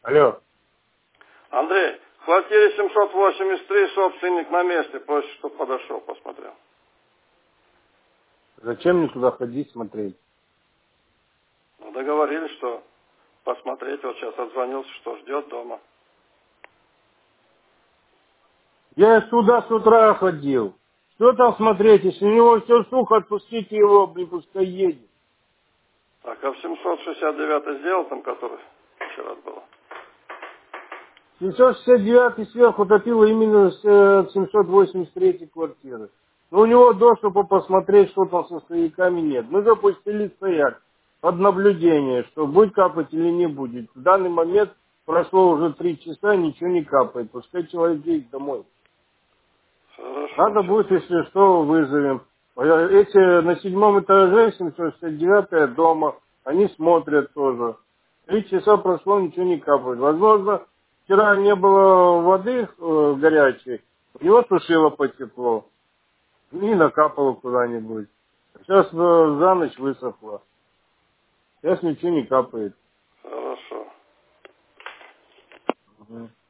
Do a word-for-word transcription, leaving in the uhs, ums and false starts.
Алло. Андрей, в квартире семьсот восемьдесят три собственник на месте, просит, чтобы подошел, посмотрел. Зачем мне туда ходить, смотреть? Ну, договорились, что посмотреть. Вот сейчас отзвонился, что ждет дома. Я туда с утра ходил. Что там смотреть? Если у него все сухо, отпустите его, блин, пускай едет. Так, а в семьсот шестьдесят девять сделал там, который вчера было? семьсот шестьдесят девять сверху топило именно с э, семьсот восемьдесят третьей квартиры. Но у него доступа посмотреть, что там со стояками нет. Мы запустили стояк под наблюдение, что будет капать или не будет. В данный момент прошло уже три часа, ничего не капает. Пускай человек едет домой. Хорошо, Надо сейчас. будет, если что, вызовем. Эти на седьмом этаже, семьсот шестьдесят девятая дома, они смотрят тоже. Три часа прошло, ничего не капает. Возможно, вчера не было воды э, горячей, у него сушило потекло. И накапало куда-нибудь. Сейчас э, за ночь высохло. Сейчас ничего не капает. Хорошо. Мгм.